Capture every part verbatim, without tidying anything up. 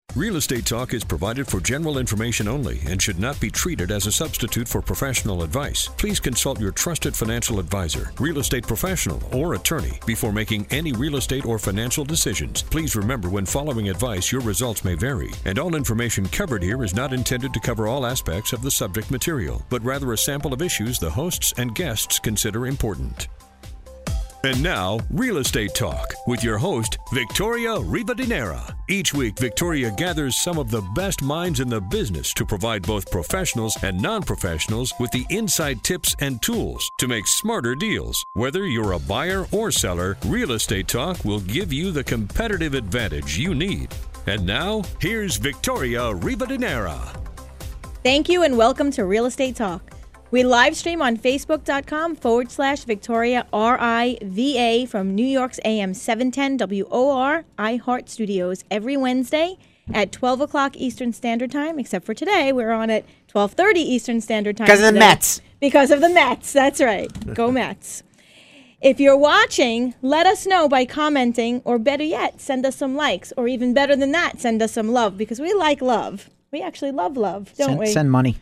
Real Estate Talk is provided for general information only and should not be treated as a substitute for professional advice. Please consult your trusted financial advisor, real estate professional, or attorney before making any real estate or financial decisions. Please remember, when following advice, your results may vary, and all information covered here is not intended to cover all aspects of the subject material, but rather a sample of issues the hosts and guests consider important. And now, Real Estate Talk with your host, Victoria Rivadeneira. Each week, Victoria gathers some of the best minds in the business to provide both professionals and non-professionals with the inside tips and tools to make smarter deals. Whether you're a buyer or seller, Real Estate Talk will give you the competitive advantage you need. And now, here's Victoria Rivadeneira. Thank you and welcome to Real Estate Talk. We live stream on Facebook.com forward slash Victoria R I V A from New York's A M seven ten W O R iHeart Studios every Wednesday at twelve o'clock Eastern Standard Time, except for today, we're on at twelve thirty Eastern Standard Time. Because of the today. Mets. Because of the Mets, that's right. Go Mets. If you're watching, let us know by commenting, or better yet, send us some likes, or even better than that, send us some love, because we like love. We actually love love, don't send, we? Send money.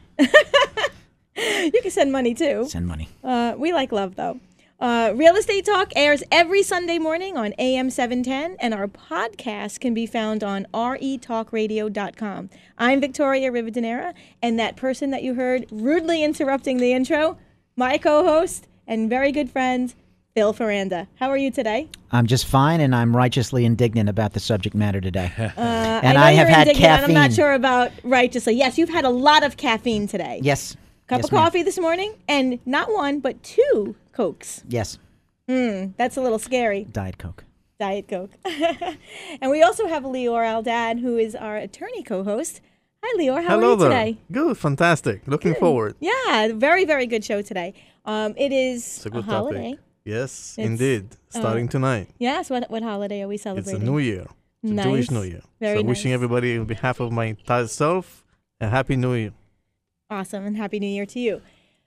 You can send money, too. Send money. Uh, we like love, though. Uh, Real Estate Talk airs every Sunday morning on A M seven ten, and our podcast can be found on R E talk radio dot com. I'm Victoria Rivadeneira, and that person that you heard rudely interrupting the intro, my co-host and very good friend, Phil Ferranda. How are you today? I'm just fine, and I'm righteously indignant about the subject matter today. Uh, and I, I have had caffeine. I'm not sure about righteously. Yes, you've had a lot of caffeine today. Yes. Cup yes, of coffee this morning, and not one, but two Cokes. Yes. Hmm, that's a little scary. Diet Coke. Diet Coke. And we also have Lior Aldad, who is our attorney co-host. Hi, Lior. How Hello are you there. today? Good, fantastic. Looking Good. forward. Yeah, very, very good show today. Um, it is It's a good holiday. topic. Yes, It's, indeed. Starting uh, tonight. Yes, what what holiday are we It's celebrating? a new year. It's Nice. a Jewish New Year. Very so wishing nice. everybody on behalf of my entire self a happy New Year. Awesome, and Happy New Year to you.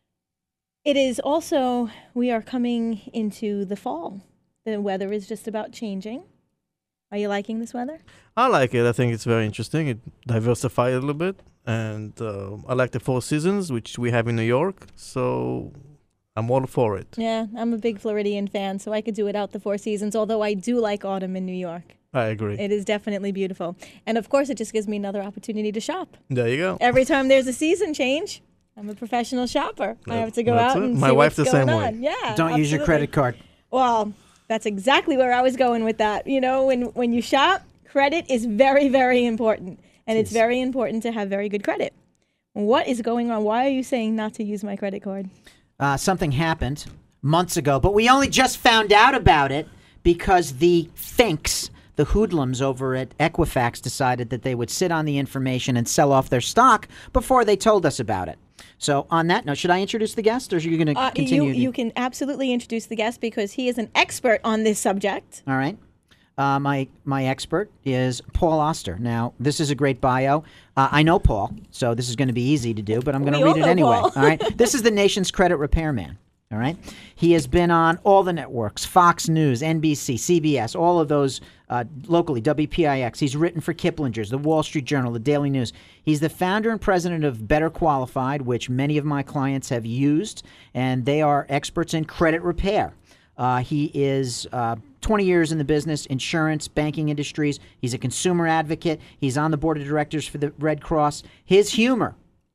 It is also, we are coming into the fall. The weather is just about changing. Are you liking this weather? I like it. I think it's very interesting. It diversifies a little bit. And uh, I like the four seasons, which we have in New York. So I'm all for it. Yeah, I'm a big Floridian fan, so I could do it out the four seasons, although I do like autumn in New York. I agree. It is definitely beautiful. And of course, it just gives me another opportunity to shop. There you go. Every time there's a season change, I'm a professional shopper. I have to go That's out it. and My see wife's what's the going same way. on. Yeah, Don't use your absolutely. credit card. Well, that's exactly where I was going with that. You know, when, when you shop, credit is very, very important. And it's Jeez. very important to have very good credit. What is going on? Why are you saying not to use my credit card? Uh, something happened months ago, but we only just found out about it because the Finks, the hoodlums over at Equifax, decided that they would sit on the information and sell off their stock before they told us about it. So on that note, should I introduce the guest, or are you going to Uh, continue? you, to- you can absolutely introduce the guest because he is an expert on this subject. All right. Uh, my my expert is Paul Oster. Now, this is a great bio. Uh, I know Paul, so this is going to be easy to do, but I'm going We to all read it know anyway. Paul. All right. This is the nation's credit repairman. All right. He has been on all the networks, Fox News, N B C, C B S, all of those uh, locally, W P I X. He's written for Kiplinger's, the Wall Street Journal, the Daily News. He's the founder and president of Better Qualified, which many of my clients have used, and they are experts in credit repair. Uh, he is uh, twenty years in the business, insurance, banking industries. He's a consumer advocate. He's on the board of directors for the Red Cross. His humor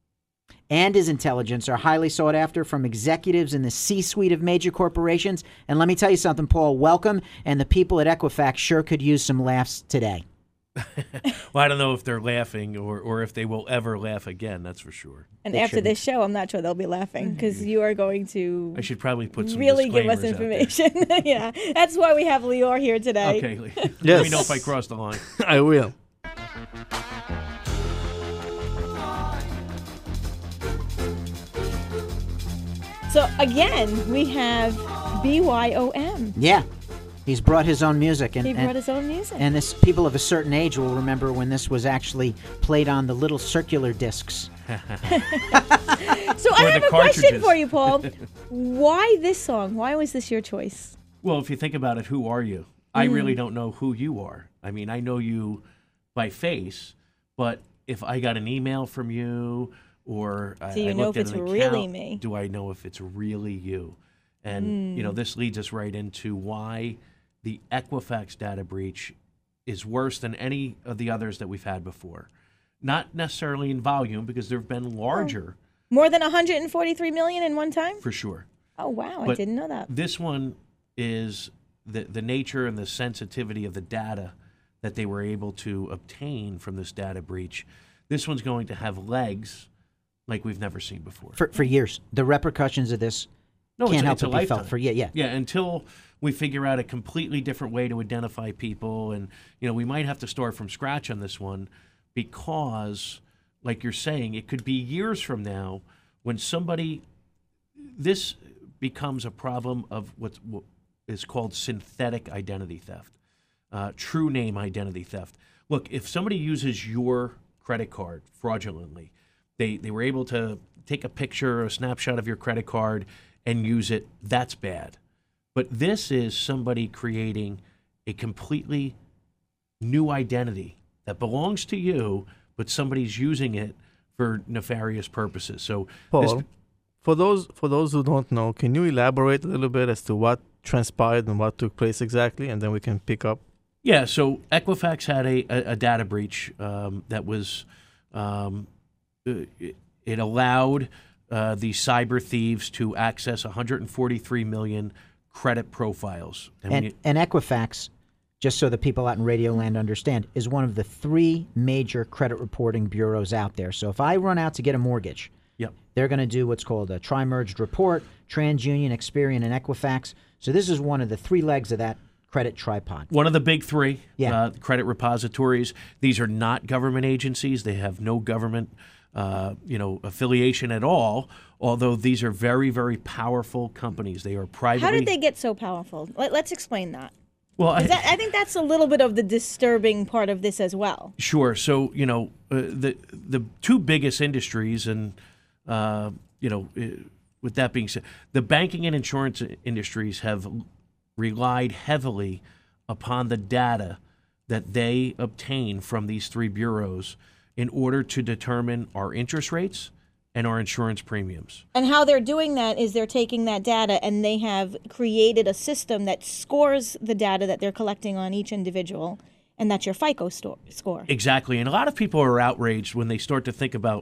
and his intelligence are highly sought after from executives in the C-suite of major corporations. And let me tell you something, Paul, welcome. And the people at Equifax sure could use some laughs today. Well, I don't know if they're laughing or, or if they will ever laugh again, that's for sure. And They after shouldn't. this show, I'm not sure they'll be laughing because you are going to I should probably put some really give us disclaimers out information. Yeah, that's why we have Lior here today. there. Okay. Let Yes. me know if I cross the line. I will. So again, we have B Y O M. Yeah, he's brought his own music. And, He and, brought his own music. and this people of a certain age will remember when this was actually played on the little circular discs. So I Or have the a question cartridges. for you, Paul. Why this song? Why was this your choice? Well, if you think about it, who are you? I really don't know who you are. I mean, I know you by face, But if I got an email from you, or I, So you I know looked if at it's an really account, me. do I know if it's really you? And you know, this leads us right into why the Equifax data breach is worse than any of the others that we've had before. Not necessarily in volume, because there have been larger, More than one hundred forty-three million in one time? for sure. Oh, wow. I But didn't know that. This one is the the nature and the sensitivity of the data that they were able to obtain from this data breach. This one's going to have legs like we've never seen before. For for years, the repercussions of this No, can't it's, help it's a but be lifetime. felt. For yeah, yeah. Yeah, until we figure out a completely different way to identify people, and you know, we might have to start from scratch on this one, because, like you're saying, it could be years from now when somebody, this becomes a problem of what's, what is called synthetic identity theft, uh, true name identity theft. Look, if somebody uses your credit card fraudulently, they they were able to take a picture, a snapshot of your credit card, and use it, that's bad. But this is somebody creating a completely new identity that belongs to you, but somebody's using it for nefarious purposes. So, Paul, this, for those for those who don't know, can you elaborate a little bit as to what transpired and what took place exactly, and then we can pick up? yeah, so Equifax had a, a, a data breach um, that was, um, uh, it, it allowed uh, the cyber thieves to access one hundred forty-three million credit profiles. And, when And, you- and Equifax, just so the people out in Radio Land understand, is one of the three major credit reporting bureaus out there. So if I run out to get a mortgage, Yep. they're going to do what's called a tri-merged report, TransUnion, Experian, and Equifax. So this is one of the three legs of that credit tripod. One of the big three, Yeah. uh, credit repositories. These are not government agencies. They have no government, uh, you know, affiliation at all. Although these are very, very powerful companies. They are privately. How did they get so powerful? Let, let's explain that. Well, I, 'Cause that, I think that's a little bit of the disturbing part of this as well. Sure. So you know, uh, the the two biggest industries, and uh, you know, uh, with that being said, the banking and insurance industries have relied heavily upon the data that they obtain from these three bureaus in order to determine our interest rates and our insurance premiums. And how they're doing that is they're taking that data and they have created a system that scores the data that they're collecting on each individual, and that's your FICO sto- score. Exactly. And a lot of people are outraged when they start to think about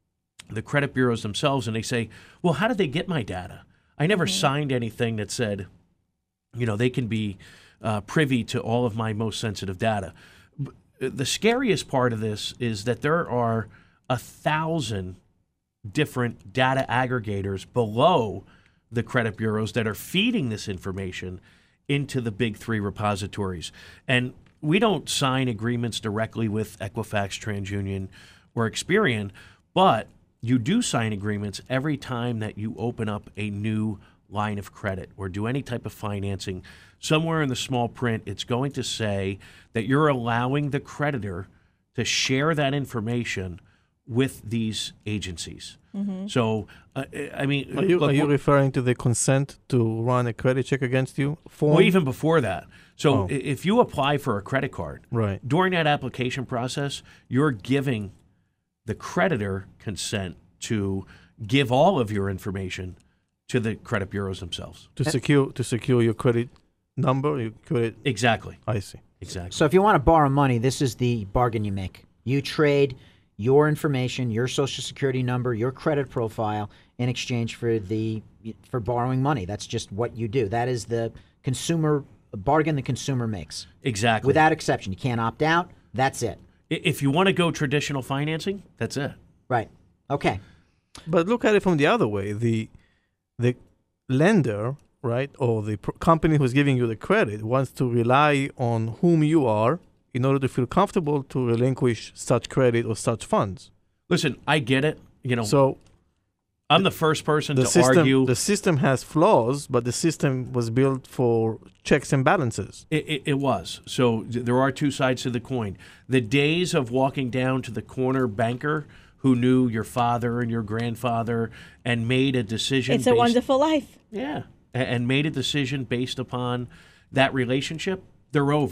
the credit bureaus themselves, and they say, well, how did they get my data? I never signed anything that said, you know, they can be uh, privy to all of my most sensitive data. B- The scariest part of this is that there are a thousand different data aggregators below the credit bureaus that are feeding this information into the big three repositories. And we don't sign agreements directly with Equifax, TransUnion, or Experian, but you do sign agreements every time that you open up a new line of credit or do any type of financing. Somewhere in the small print, it's going to say that you're allowing the creditor to share that information with these agencies. Mm-hmm. So, uh, I mean, Are you, look, are you we're- referring to the consent to run a credit check against you form? well, even before that. So, Oh. i- if you apply for a credit card, Right. during that application process, you're giving the creditor consent to give all of your information to the credit bureaus themselves. To secure to secure your credit number, your credit. Exactly. I see. Exactly. So if you want to borrow money, this is the bargain you make. You trade your information, your social security number, your credit profile in exchange for the for borrowing money. That's just what you do. That is the consumer bargain the consumer makes. Exactly. Without exception. You can't opt out. That's it. I- If you want to go traditional financing, that's it. Right. Okay. But look at it from the other way. The the lender, right, or the pr- company who's giving you the credit wants to rely on whom you are in order to feel comfortable to relinquish such credit or such funds. Listen, I get it. You know, So I'm the first person the to system argue. the system has flaws, but the system was built for checks and balances. It, it, it was. So th- there are two sides to the coin. The days of walking down to the corner banker who knew your father and your grandfather and made a decision. It's a based- wonderful life. Yeah, a- and made a decision based upon that relationship, they're over.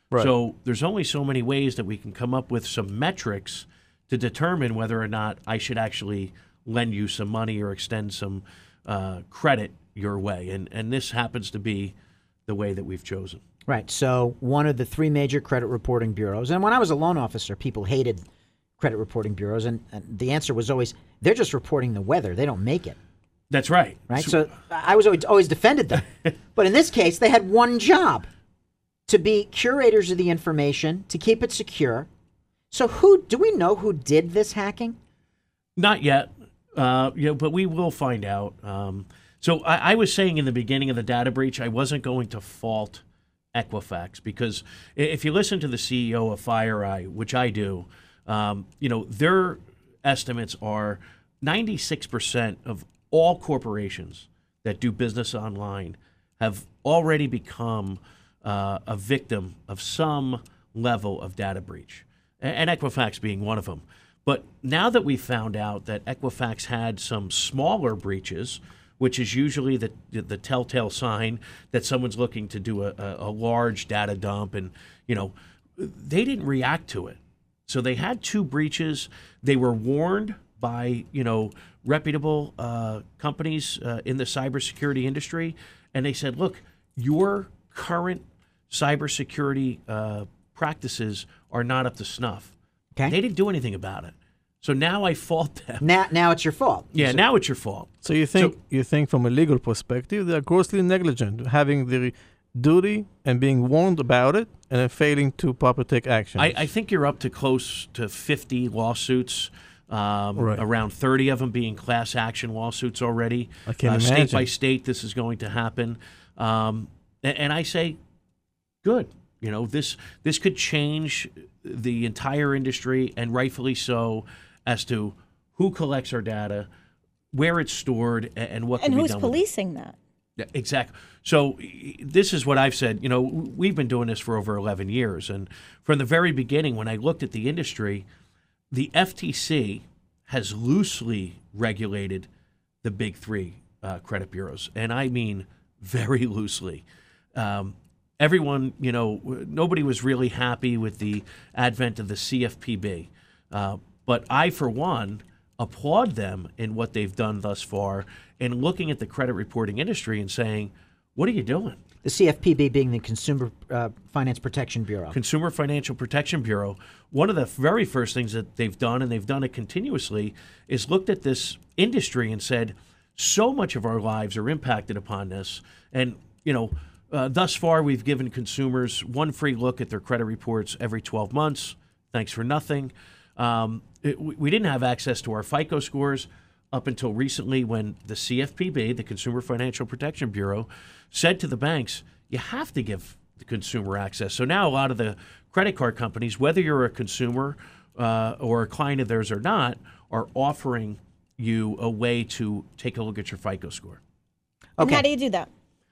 Right. So there's only so many ways that we can come up with some metrics to determine whether or not I should actually lend you some money or extend some uh, credit your way. And, and this happens to be the way that we've chosen. Right. So one of the three major credit reporting bureaus, and when I was a loan officer, people hated credit reporting bureaus, and, and the answer was always, they're just reporting the weather. They don't make it. That's right. Right. So I was always, always defended them. But in this case, they had one job, to be curators of the information, to keep it secure. So who do we know who did this hacking? Not yet, uh, you know, but we will find out. Um, so I, I was saying in the beginning of the data breach, I wasn't going to fault Equifax, because if you listen to the C E O of FireEye, which I do, um, you know, their estimates are ninety-six percent of all corporations that do business online have already become uh, a victim of some level of data breach, and Equifax being one of them. But now that we found out that Equifax had some smaller breaches, which is usually the the telltale sign that someone's looking to do a, a, a large data dump, and you know, they didn't react to it. So they had two breaches. They were warned by, you know, reputable uh, companies uh, in the cybersecurity industry, and they said, look, your current cybersecurity uh, practices are not up to snuff. Okay. They didn't do anything about it. So now I fault them. Now, now it's your fault. Yeah, So- now it's your fault. So you think So- you think from a legal perspective they are grossly negligent, having the duty and being warned about it, and then failing to properly take action. I, I think you're up to close to fifty lawsuits, um, Right. around thirty of them being class action lawsuits already. I can uh, State imagine. by state, this is going to happen. Um, and, and I say, good. You know, this this could change the entire industry, and rightfully so, as to who collects our data, where it's stored, a- and what And can be who's done with it. policing that? Yeah, exactly. So y- this is what I've said. You know, we've been doing this for over eleven years, and from the very beginning, when I looked at the industry, the F T C has loosely regulated the big three uh, credit bureaus, and I mean very loosely. Um, everyone, you know, w- nobody was really happy with the advent of the C F P B, uh, but I, for one, applaud them in what they've done thus far, and looking at the credit reporting industry and saying, what are you doing? The C F P B being the Consumer uh, Finance Protection Bureau. Consumer Financial Protection Bureau, one of the very first things that they've done, and they've done it continuously, is looked at this industry and said, so much of our lives are impacted upon this. And, you know, uh, thus far we've given consumers one free look at their credit reports every twelve months. Thanks for nothing. Um, it, we we didn't have access to our FICO scores up until recently, when the C F P B, the Consumer Financial Protection Bureau, said to the banks, you have to give the consumer access. So now a lot of the credit card companies, whether you're a consumer uh, or a client of theirs or not, are offering you a way to take a look at your FICO score. And Okay. how do you do that?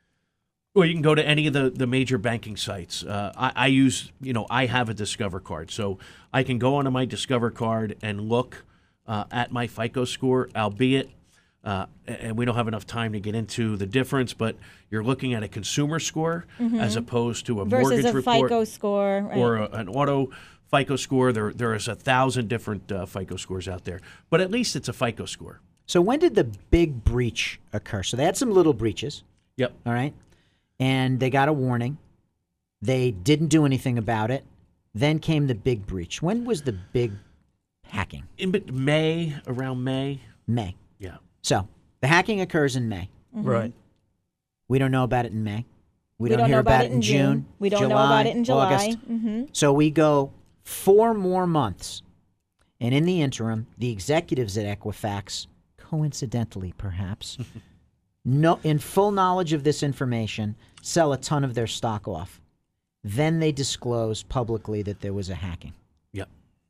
Well, you can go to any of the, the major banking sites. Uh, I, I use, you know, I have a Discover card. So I can go onto my Discover card and look uh, at my FICO score, albeit, uh, and we don't have enough time to get into the difference, but you're looking at a consumer score as opposed to a Versus mortgage a report FICO score. Right. or a, an auto FICO score. There, there is a thousand different uh, FICO scores out there, but at least it's a FICO score. So when did the big breach occur? So they had some little breaches, Yep. all right? And they got a warning. They didn't do anything about it. Then came the big breach. When was the big hacking? In bet- May, around May. May. Yeah. So the hacking occurs in May. Right. We don't know about it in May. We, We don't, don't hear know about, it in June. We don't know July, about it in July. August. hmm So we go four more months. And in the interim, the executives at Equifax, coincidentally perhaps, no, in full knowledge of this information, sell a ton of their stock off. Then they disclose publicly that there was a hacking. Yep.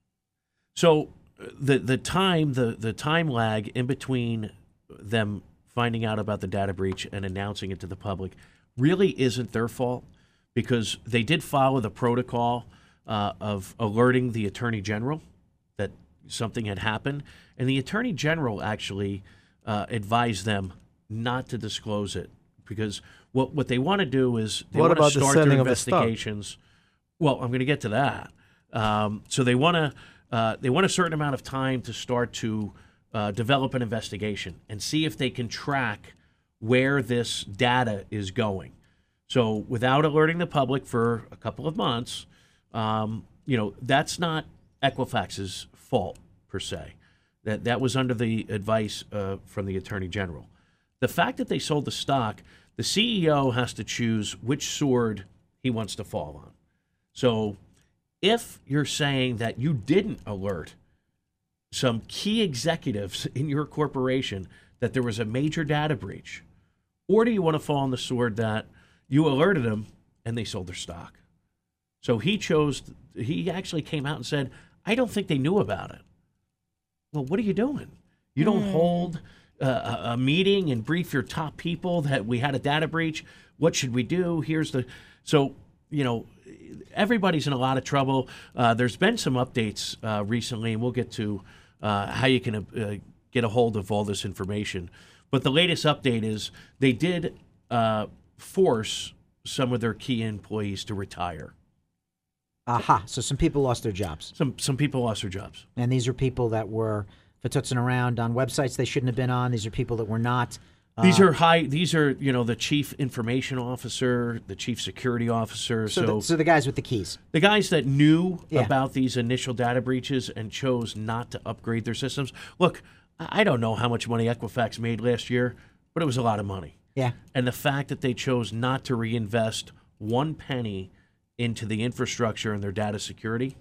So uh, the the time the the time lag in between them finding out about the data breach and announcing it to the public really isn't their fault, because they did follow the protocol uh, of alerting the Attorney General that something had happened, and the Attorney General actually uh, advised them not to disclose it, because what what they want to do is they What want to about the start their selling of the stock? investigations. Well, I'm going to get to that. Um, so they want to uh, they want a certain amount of time to start to uh, develop an investigation and see if they can track where this data is going. So without alerting the public for a couple of months, um, you know, that's not Equifax's fault per se. That that was under the advice uh, from the Attorney General. The fact that they sold the stock, the C E O has to choose which sword he wants to fall on. So if you're saying that you didn't alert some key executives in your corporation that there was a major data breach, or do you want to fall on the sword that you alerted them and they sold their stock? So he chose, he actually came out and said, I don't think they knew about it. Well, what are you doing? You don't mm. hold uh, a, a meeting and brief your top people that we had a data breach. What should we do? Here's the, so, you know, everybody's in a lot of trouble. Uh, there's been some updates uh, recently, and we'll get to uh, how you can uh, get a hold of all this information. But the latest update is they did uh, force some of their key employees to retire. Aha. So some people lost their jobs. Some some people lost their jobs. And these are people that were fatutzing around on websites they shouldn't have been on. These are people that were not. Uh, these are high. These are, you know, the chief information officer, the chief security officer. So, So, the, so the guys with the keys. the guys that knew Yeah. about these initial data breaches and chose not to upgrade their systems. Look, I I don't know how much money Equifax made last year, but it was a lot of money. Yeah. And the fact that they chose not to reinvest one penny into the infrastructure and their data security,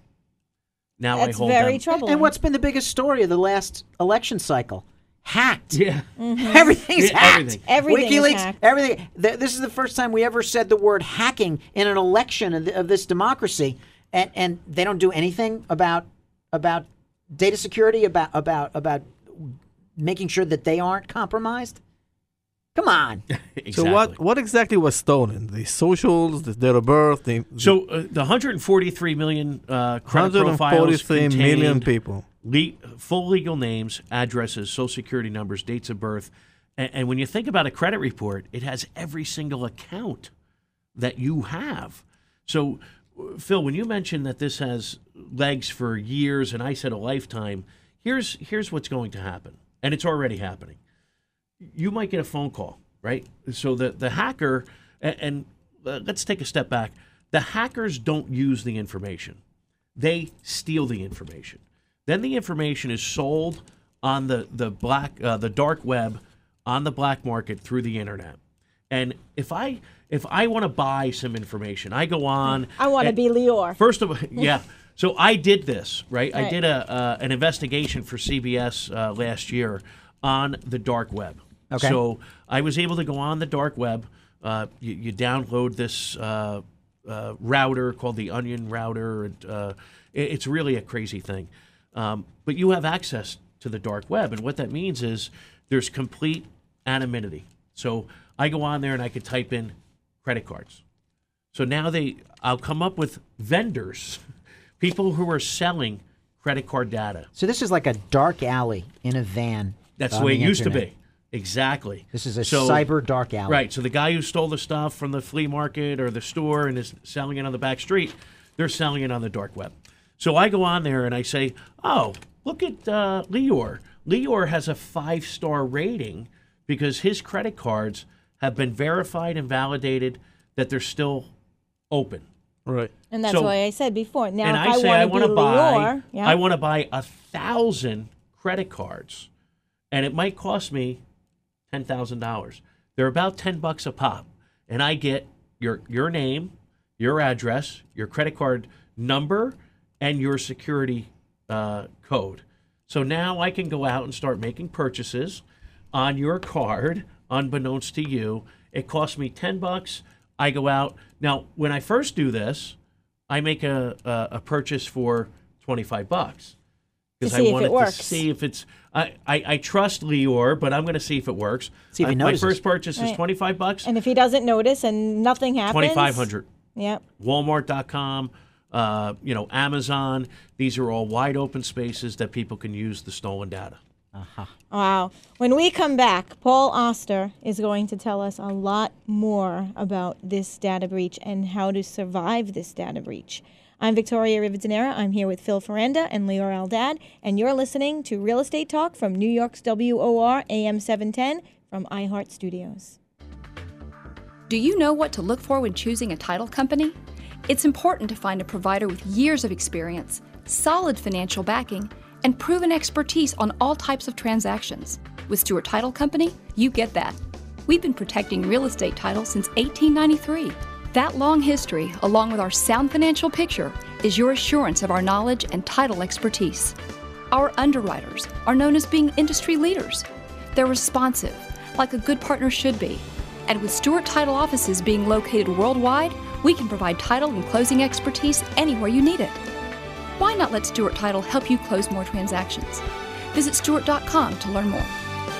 now That's I hold very them. troubling. And what's been the biggest story of the last election cycle? Hacked. Yeah. Everything's Yeah, hacked. everything. Everything is WikiLeaks, hacked. everything. Th- This is the first time we ever said the word hacking in an election of, th- of this democracy, and and they don't do anything about about data security, about about about making sure that they aren't compromised. Come on. Exactly. So what what exactly was stolen? The socials, the date of birth, the, So uh, the one hundred forty-three million uh, credit one hundred profiles forty-three million contained people. Le- full legal names, addresses, social security numbers, dates of birth. And, and when you think about a credit report, it has every single account that you have. So, uh, Phil, when you mentioned that this has legs for years, and I said a lifetime, here's here's what's going to happen, and it's already happening. You might get a phone call, right? So the the hacker, and, and uh, let's take a step back. The hackers don't use the information; they steal the information. Then the information is sold on the the black uh, the dark web, on the black market through the internet. And if I if I want to buy some information, I go on. I want to and- be Lior. First of all, yeah. So I did this, right? I Right. did a uh, an investigation for C B S uh, last year on the dark web. Okay. So I was able to go on the dark web. Uh, you, you download this uh, uh, router called the Onion router. And, uh, it, it's really a crazy thing. Um, but you have access to the dark web. And what that means is there's complete anonymity. So I go on there and I could type in credit cards. So now they, I'll come up with vendors, people who are selling credit card data. So this is like a dark alley in a van. That's on the way it used internet. to be. Exactly. This is a So- cyber dark alley. Right. So the guy who stole the stuff from the flea market or the store and is selling it on the back street, they're selling it on the dark web. So I go on there and I say, oh, look at uh, Lior. Lior has a five-star rating because his credit cards have been verified and validated that they're still open. Right. And that's So- why I said before. Now, and if I say I I want want to to be buy, Lior, yeah. I want to buy a thousand credit cards, and it might cost me ten thousand dollars. They're about ten bucks a pop, and I get your your name, your address, your credit card number, and your security uh, code. So now I can go out and start making purchases on your card, unbeknownst to you. It costs me ten bucks. I go out. Now, when I first do this, I make a, a, a purchase for twenty-five bucks. Because see I if wanted it works. to see if it's, I, I, I trust Lior, but I'm going to see if it works. See if he I- my notices. first purchase is Right. twenty-five bucks, And if he doesn't notice and nothing happens, twenty-five hundred. Yep. Walmart dot com, uh, you know, Amazon. These are all wide open spaces that people can use the stolen data. Uh-huh. Wow. When we come back, Paul Oster is going to tell us a lot more about this data breach and how to survive this data breach. I'm Victoria Rivadeneira. I'm here with Phil Ferranda and Lior Eldad, and you're listening to Real Estate Talk from New York's W O R A M seven ten from iHeart Studios. Do you know what to look for when choosing a title company? It's important to find a provider with years of experience, solid financial backing, and proven expertise on all types of transactions. With Stewart Title Company, you get that. We've been protecting real estate title since eighteen ninety-three. That long history, along with our sound financial picture, is your assurance of our knowledge and title expertise. Our underwriters are known as being industry leaders. They're responsive, like a good partner should be. And with Stewart Title offices being located worldwide, we can provide title and closing expertise anywhere you need it. Why not let Stewart Title help you close more transactions? Visit Stewart dot com to learn more.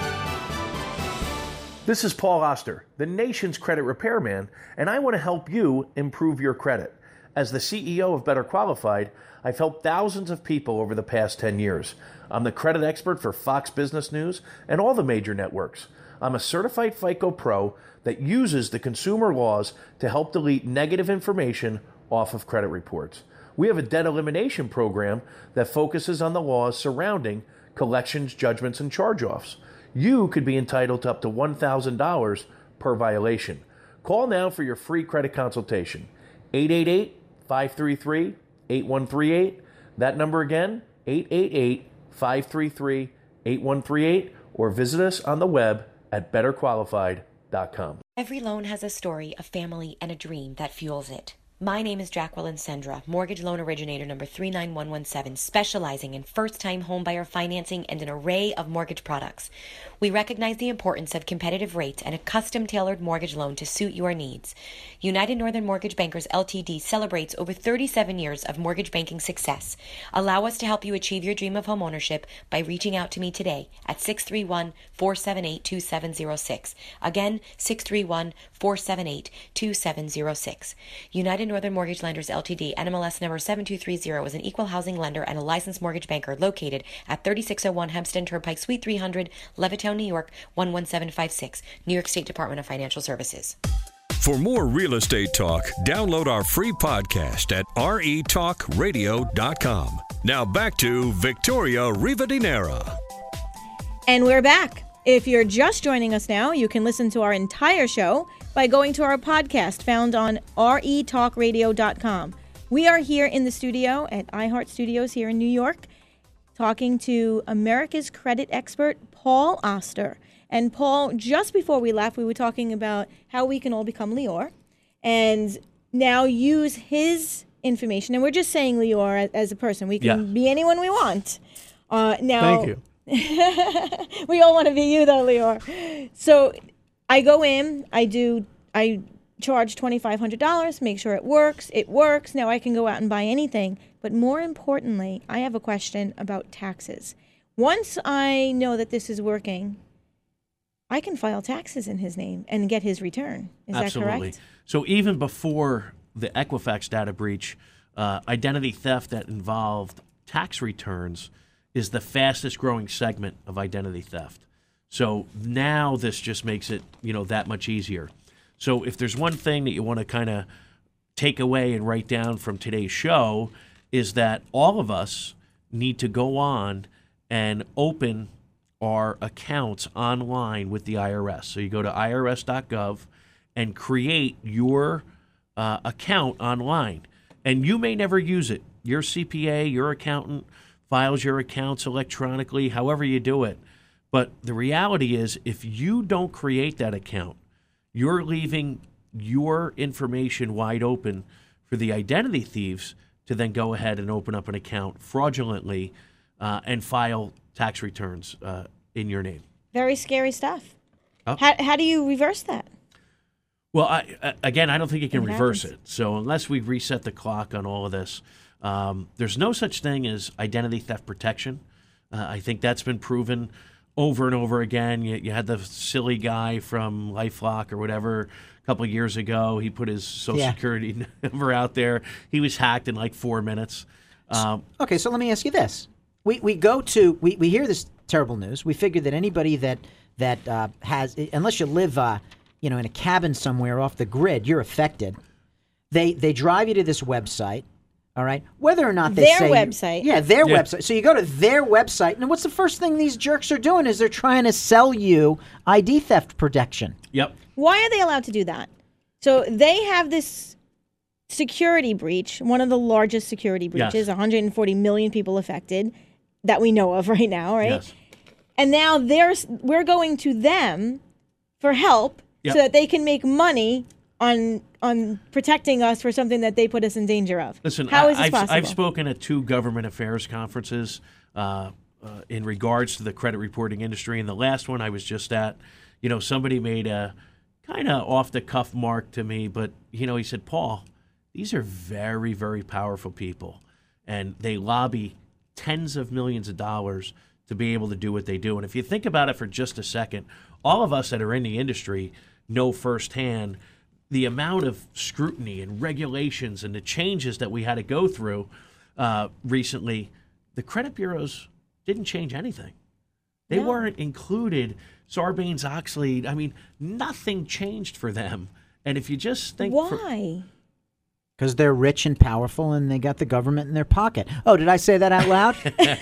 This is Paul Oster, the nation's credit repairman, and I want to help you improve your credit. As the C E O of Better Qualified, I've helped thousands of people over the past ten years. I'm the credit expert for Fox Business News and all the major networks. I'm a certified FICO Pro that uses the consumer laws to help delete negative information off of credit reports. We have a debt elimination program that focuses on the laws surrounding collections, judgments, and charge-offs. You could be entitled to up to one thousand dollars per violation. Call now for your free credit consultation. eight eight eight, five three three, eight one three eight. That number again, eight eight eight, five three three, eight one three eight, or visit us on the web at better qualified dot com. Every loan has a story, a family, and a dream that fuels it. My name is Jacqueline Sendra, mortgage loan originator number three nine one one seven, specializing in first-time homebuyer financing and an array of mortgage products. We recognize the importance of competitive rates and a custom-tailored mortgage loan to suit your needs. United Northern Mortgage Bankers L T D celebrates over thirty-seven years of mortgage banking success. Allow us to help you achieve your dream of homeownership by reaching out to me today at six three one, four seven eight, two seven zero six. Again, six three one, four seven eight, two seven zero six. United Northern Mortgage Lenders L T D, N M L S number seven two three zero, is an equal housing lender and a licensed mortgage banker located at thirty-six oh one Hempstead Turnpike, Suite three hundred, Levittown, New York, one one seven five six, New York State Department of Financial Services. For more real estate talk, download our free podcast at r e talk radio dot com. Now back to Victoria Rivadeneira. And we're back. If you're just joining us now, you can listen to our entire show by going to our podcast found on r e talk radio dot com. We are here in the studio at iHeart Studios here in New York talking to America's credit expert, Paul Oster. And Paul, just before we left, we were talking about how we can all become Lior and now use his information. And we're just saying Lior as a person. We can yeah. be anyone we want. Uh, now, Thank you. We all want to be you, though, Lior. So I go in, I do, I charge twenty-five hundred dollars, make sure it works. It works. Now I can go out and buy anything. But more importantly, I have a question about taxes. Once I know that this is working, I can file taxes in his name and get his return. Is Absolutely. that correct? So even before the Equifax data breach, uh, identity theft that involved tax returns is the fastest growing segment of identity theft. So now this just makes it, you know, that much easier. So if there's one thing that you want to kind of take away and write down from today's show is that all of us need to go on and open our accounts online with the I R S. So you go to I R S dot gov and create your uh, account online. And you may never use it. Your C P A, your accountant files your accounts electronically, however you do it. But the reality is, if you don't create that account, you're leaving your information wide open for the identity thieves to then go ahead and open up an account fraudulently uh, and file tax returns uh, in your name. Very scary stuff. Oh. How, how do you reverse that? Well, I, uh, again, I don't think you can It reverse happens. it. So unless we reset the clock on all of this, um, there's no such thing as identity theft protection. Uh, I think that's been proven over and over again. You, you had the silly guy from LifeLock or whatever a couple of years ago. He put his social Yeah. security number out there. He was hacked in like four minutes. Um, Okay, so let me ask you this. We we go to, we, we hear this terrible news. We figured that anybody that that uh, has, unless you live, uh, you know, in a cabin somewhere off the grid, you're affected. They they drive you to this website. All right, whether or not they their say website, yeah, their Yeah. website. So you go to their website, and what's the first thing these jerks are doing? Is they're trying to sell you I D theft protection. Yep. why are they allowed to do that? So they have this security breach, one of the largest security breaches, Yes. one hundred forty million people affected that we know of right now, right? Yes. And now there's we're going to them for help Yep. so that they can make money on on protecting us for something that they put us in danger of. Listen, How is I, this I've, possible? I've spoken at two government affairs conferences uh, uh, in regards to the credit reporting industry. And the last one I was just at, you know, somebody made a kind of off-the-cuff mark to me. But, you know, he said, Paul, these are very, very powerful people. And they lobby tens of millions of dollars to be able to do what they do. And if you think about it for just a second, all of us that are in the industry know firsthand the amount of scrutiny and regulations and the changes that we had to go through uh, recently. The credit bureaus didn't change anything. They No. weren't included. Sarbanes-Oxley, I mean, nothing changed for them. And if you just think... for- Why? Because they're rich and powerful and they got the government in their pocket. Oh, did I say that out loud?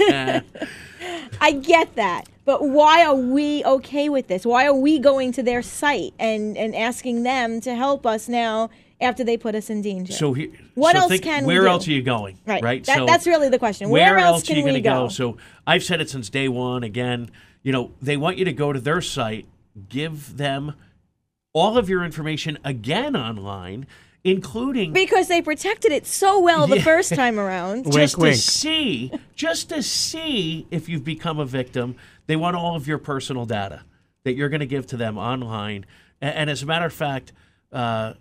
I get that. But why are we okay with this? Why are we going to their site and, and asking them to help us now after they put us in danger? So he, What so else think, can we where do? else are you going? Right. Right. That, so that's really the question. Where, Where, else are can you we going to go? go? So I've said it since day one. Again, you know, they want you to go to their site, give them all of your information again online, including Because they protected it so well the Yeah. first time around. Wink, just to wink. see, just to see if you've become a victim. They want all of your personal data that you're going to give to them online. And, and as a matter of fact, uh,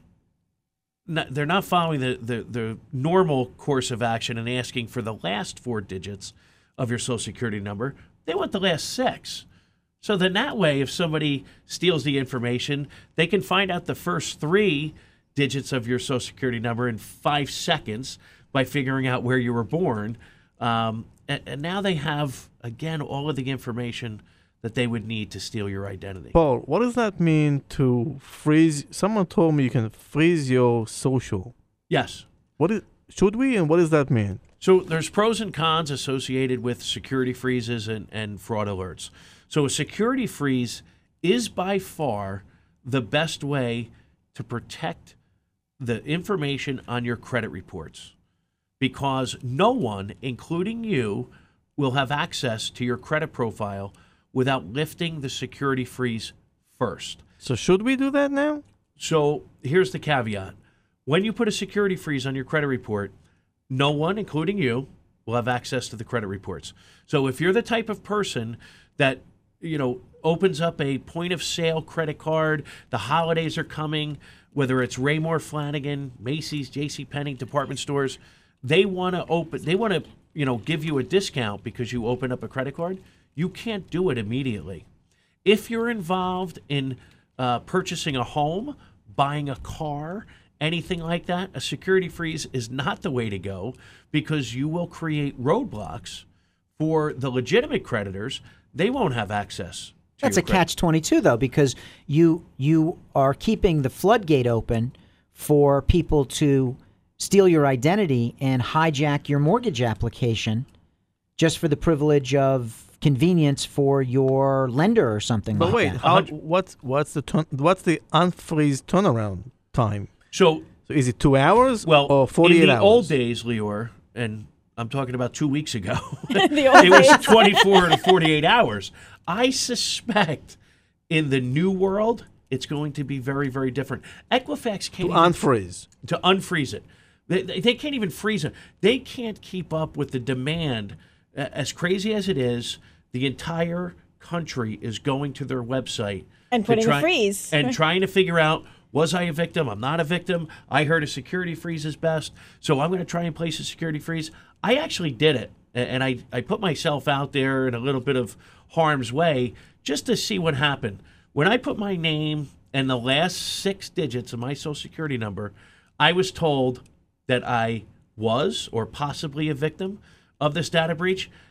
not, they're not following the, the, the normal course of action and asking for the last four digits of your Social Security number. They want the last six. So then that way, if somebody steals the information, they can find out the first three digits of your Social Security number in five seconds by figuring out where you were born. Um, and, and now they have, again, all of the information that they would need to steal your identity. Paul, what does that mean to freeze? Someone told me you can freeze your social. Yes. What is, should we, and what does that mean? So there's pros and cons associated with security freezes and, and fraud alerts. So a security freeze is by far the best way to protect the information on your credit reports, because no one, including you, will have access to your credit profile without lifting the security freeze first. So should we do that now? So here's the caveat. When you put a security freeze on your credit report, no one, including you, will have access to the credit reports. So if you're the type of person that, you know, opens up a point of sale credit card, the holidays are coming, whether it's Raymore Flanagan, Macy's, JCPenney, department stores, they want to open, they want to, you know, give you a discount because you open up a credit card. You can't do it immediately. If you're involved in uh, purchasing a home, buying a car, anything like that, a security freeze is not the way to go, because you will create roadblocks for the legitimate creditors. They won't have access. That's a catch twenty-two, though, because you you are keeping the floodgate open for people to steal your identity and hijack your mortgage application just for the privilege of convenience for your lender or something But like wait, that. how, what's what's the turn, what's the unfreeze turnaround time? So, So is it two hours well, or forty-eight in the hours? old days, Lior, and I'm talking about two weeks ago, The old it was days. twenty-four to forty-eight hours. I suspect in the new world, it's going to be very, very different. Equifax to can't even unfreeze. to unfreeze it. They, they they can't even freeze it. They can't keep up with the demand. Uh, as crazy as it is, the entire country is going to their website And to putting a try- freeze. and trying to figure out, was I a victim? I'm not a victim. I heard a security freeze is best, so I'm going to try and place a security freeze. I actually did it, a- and I, I put myself out there in a little bit of harm's way just to see what happened. When I put my name and the last six digits of my Social Security number, I was told that I was or possibly a victim of this data breach.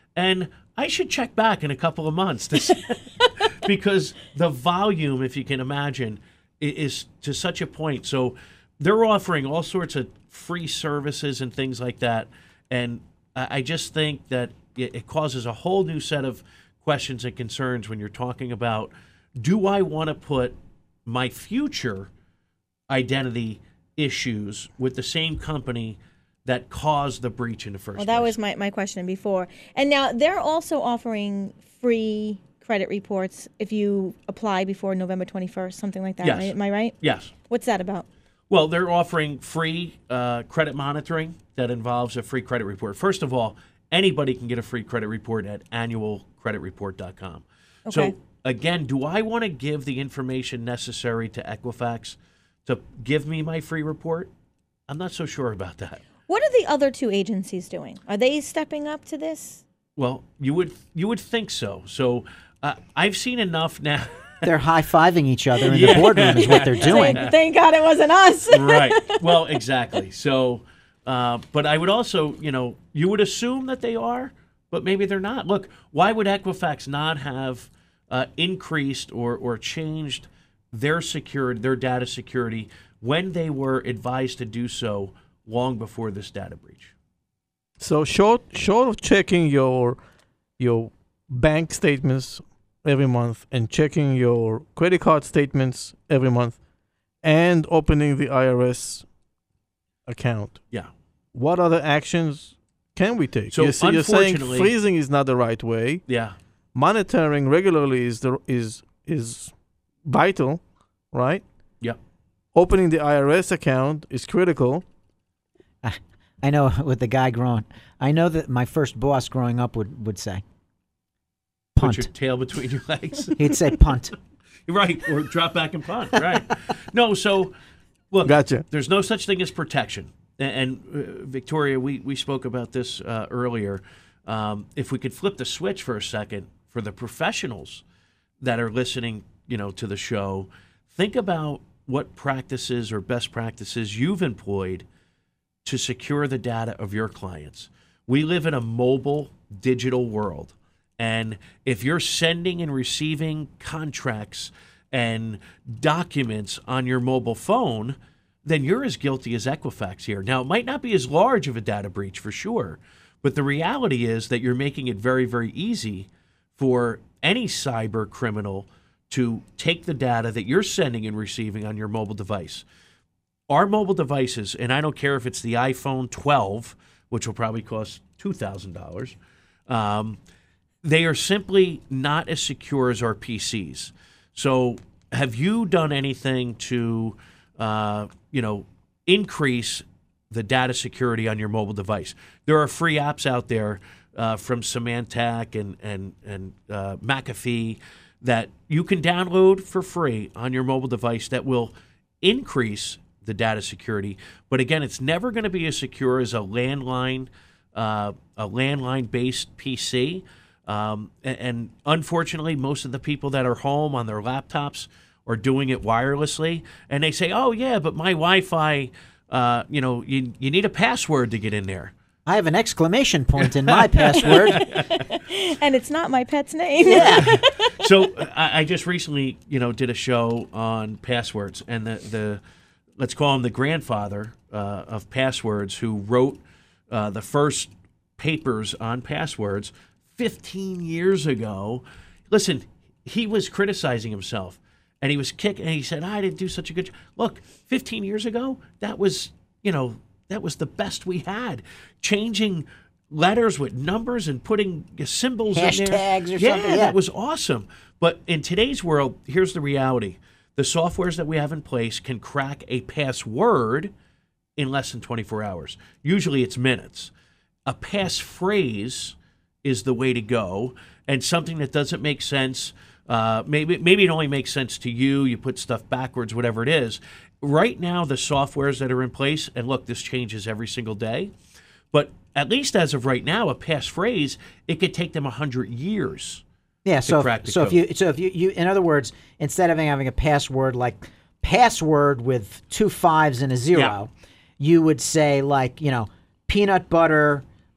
And I should check back in a couple of months to see, because the volume, if you can imagine, i- is to such a point. So they're offering all sorts of free services and things like that. And I I just think that it, it causes a whole new set of questions and concerns when you're talking about, do I want to put my future identity issues with the same company that caused the breach in the first Well, place? that was my, my question before. And now they're also offering free credit reports if you apply before November twenty-first, something like that, Yes. right? Am I right? Yes. What's that about? Well, they're offering free uh, credit monitoring that involves a free credit report. First of all, anybody can get a free credit report at annual credit report dot com. Okay. So, again, do I want to give the information necessary to Equifax to give me my free report? I'm not so sure about that. What are the other two agencies doing? Are they stepping up to this? Well, you would you would think so. So uh, I've seen enough now. They're high-fiving each other in the boardroom is what they're doing. Thank, thank God it wasn't us. Right. Well, exactly. So, uh, but I would also, you know, you would assume that they are, but maybe they're not. Look, why would Equifax not have uh, increased or or changed their security, their data security, when they were advised to do so long before this data breach? So short, short of checking your your bank statements every month and checking your credit card statements every month and opening the I R S account, Yeah. what other actions can we take? So you're, s- you're saying unfortunately- freezing is not the right way. Yeah. Monitoring regularly is the is is vital, right? Yeah. Opening the I R S account is critical. I know with the guy growing, I know that my first boss growing up would, would say, Put punt. your tail between your legs. He'd say punt. Right. Or drop back and punt. Right. No, so look, Gotcha. there's no such thing as protection. A- And, uh, Victoria, we, we spoke about this uh, earlier. Um, if we could flip the switch for a second for the professionals that are listening, you know, to the show, think about what practices or best practices you've employed to secure the data of your clients. We live in a mobile, digital world. And if you're sending and receiving contracts and documents on your mobile phone, then you're as guilty as Equifax here. Now, it might not be as large of a data breach for sure, but the reality is that you're making it very, very easy for any cyber criminal to take the data that you're sending and receiving on your mobile device. Our mobile devices, and I don't care if it's the iPhone twelve, which will probably cost two thousand dollars, um, they are simply not as secure as our P Cs. So have you done anything to, uh, you know, increase the data security on your mobile device? There are free apps out there uh, from Symantec and, and, and uh, McAfee that you can download for free on your mobile device that will increase the data security. But again, it's never going to be as secure as a landline, uh, a landline-based P C. Um, and, and unfortunately, most of the people that are home on their laptops are doing it wirelessly. And they say, oh, yeah, but my Wi-Fi, uh, you know, you, you need a password to get in there. I have an exclamation point in my password. And it's not my pet's name. Yeah. So I, I just recently, you know, did a show on passwords, and the, the let's call him the grandfather uh, of passwords, who wrote uh, the first papers on passwords fifteen years ago. Listen, he was criticizing himself, and he was kicking, and he said, I didn't do such a good job. Look, fifteen years ago, that was, you know, that was the best we had. Changing letters with numbers and putting symbols in there. Hashtags or yeah, something, yeah. that was awesome. But in today's world, here's the reality. The softwares that we have in place can crack a password in less than twenty-four hours. Usually it's minutes. A passphrase is the way to go, and something that doesn't make sense, uh, maybe maybe it only makes sense to you, you put stuff backwards, whatever it is. Right now, the softwares that are in place, and look, this changes every single day, but at least as of right now, a passphrase, it could take them one hundred years. Yeah, so crack the so if code. you so if you, you in other words, instead of having a password like password with two fives and a zero, Yeah. you would say like, you know, peanut butter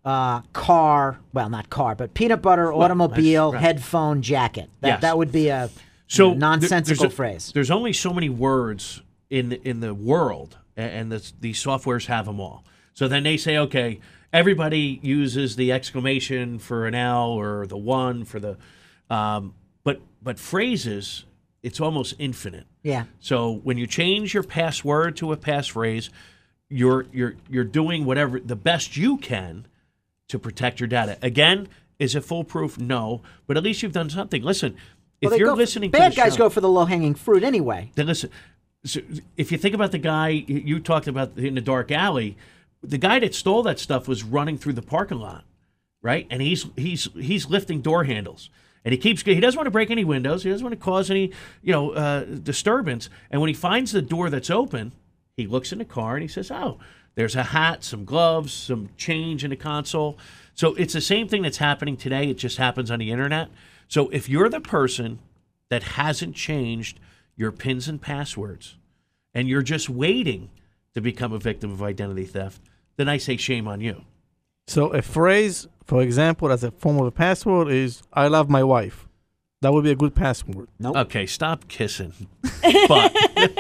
uh, car, well, not car, but peanut butter, automobile, right. headphone, jacket. That, Yes. that would be a So you know, there- nonsensical there's a- phrase. There's only so many words in the, in the world, a- and this, these softwares have them all. So then they say, okay, everybody uses the exclamation for an L or the one for the, um, but but phrases, it's almost infinite. Yeah. So when you change your password to a passphrase, you're you're you're doing whatever the best you can to protect your data. Again, is it foolproof? No, but at least you've done something. Listen, if Well, they you're go- listening, bad to the guys show, go for the low-hanging fruit anyway. then listen. So if you think about the guy you talked about in the dark alley, the guy that stole that stuff was running through the parking lot, right? And he's he's he's lifting door handles, and he keeps he doesn't want to break any windows. He doesn't want to cause any you know uh, disturbance. And when he finds the door that's open, he looks in the car and he says, "Oh, there's a hat, some gloves, some change in the console." So it's the same thing that's happening today. It just happens on the internet. So if you're the person that hasn't changed your pins and passwords, and you're just waiting to become a victim of identity theft, then I say shame on you. So a phrase, for example, as a form of a password is "I love my wife." That would be a good password. Nope. Okay, stop kissing. But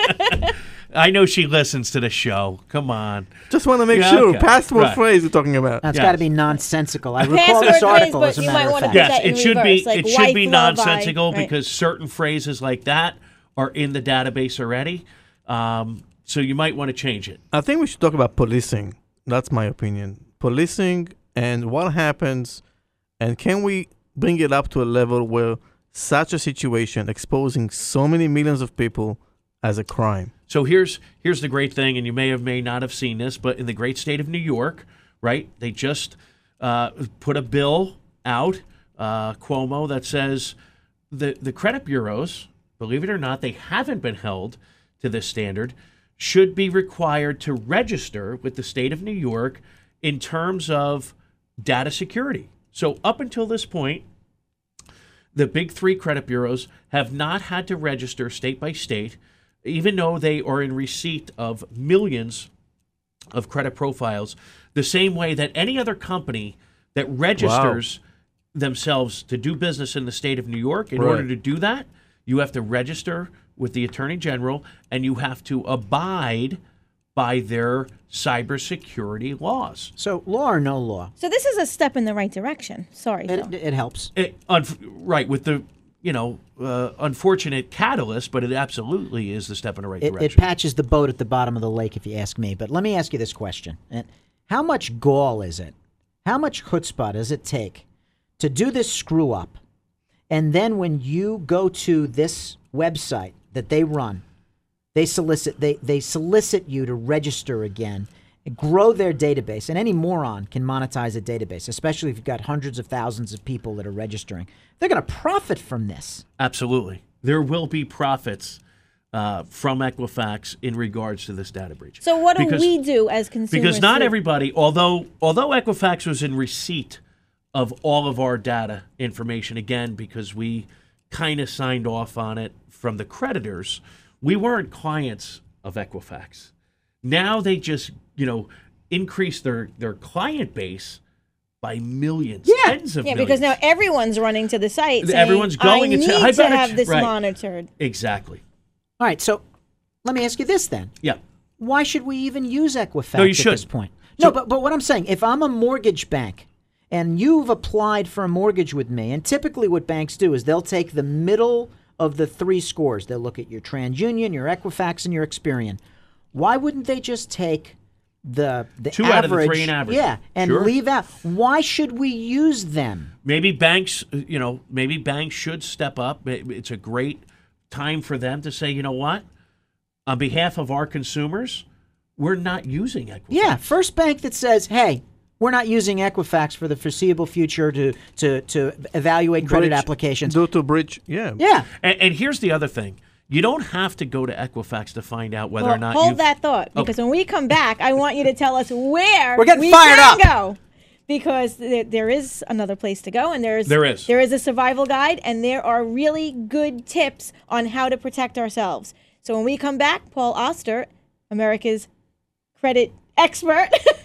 I know she listens to the show. Come on. Just want to make Yeah, sure. okay. Password Right. phrase we're talking about. That's Yes. got to be nonsensical. I recall Password this phrase, article, but as a you matter might of wanna fact. put Yes, that in it should reverse, be like it should be wife, love, I, nonsensical right. because certain phrases like that are in the database already. Um, so you might want to change it. I think we should talk about policing. That's my opinion. Policing and what happens, and can we bring it up to a level where such a situation exposing so many millions of people as a crime? So here's here's the great thing, and you may have may not have seen this, but in the great state of New York, right? They just uh, put a bill out, uh, Cuomo, that says the the credit bureaus, believe it or not, they haven't been held to this standard, should be required to register with the state of New York in terms of data security. So up until this point, the big three credit bureaus have not had to register state by state, even though they are in receipt of millions of credit profiles, the same way that any other company that registers themselves to do business in the state of New York. In Right. order to do that, you have to register with the Attorney General, and you have to abide by their cybersecurity laws. So, law or no law? So this is a step in the right direction. Sorry, Phil. It, it helps. It, unf- right, with the you know uh, unfortunate catalyst, but it absolutely is the step in the right It, direction. it patches the boat at the bottom of the lake, if you ask me. But let me ask you this question. And how much gall is it? How much chutzpah does it take to do this screw up? And then when you go to this website that they run, they solicit they, they solicit you to register again, and grow their database. And any moron can monetize a database, especially if you've got hundreds of thousands of people that are registering. They're going to profit from this. Absolutely. There will be profits uh, from Equifax in regards to this data breach. So what do Because- we do as consumers? Because not to- everybody, although although Equifax was in receipt of all of our data information, again, because we kind of signed off on it from the creditors, we weren't clients of Equifax. Now they just, you know, increase their, their client base by millions, Yeah. tens of Yeah, millions. because now everyone's running to the site. Saying, Everyone's going I and need saying, "I to better have ch-" this right. monitored. Exactly. All right, so let me ask you this then. Yeah. Why should we even use Equifax No, you at should. this point? So- no, but, but what I'm saying, if I'm a mortgage bank and you've applied for a mortgage with me, and typically what banks do is they'll take the middle of the three scores. They'll look at your TransUnion, your Equifax, and your Experian. Why wouldn't they just take the the Two average, out of the three in average. Yeah, and Sure. leave out? Why should we use them? Maybe banks, you know, maybe banks should step up. It- It's a great time for them to say, you know what, on behalf of our consumers, we're not using Equifax. Yeah, first bank that says, "Hey, we're not using Equifax for the foreseeable future to to to evaluate credit Bridge- applications." Due to bridge, yeah. Yeah. And, and here's the other thing: you don't have to go to Equifax to find out whether Well, or not hold you've- that thought, Oh. because when we come back, I want you to tell us where We're getting we fired can up. go. Because there, there is another place to go, and there's There is. there is a survival guide, and there are really good tips on how to protect ourselves. So when we come back, Paul Oster, America's credit expert,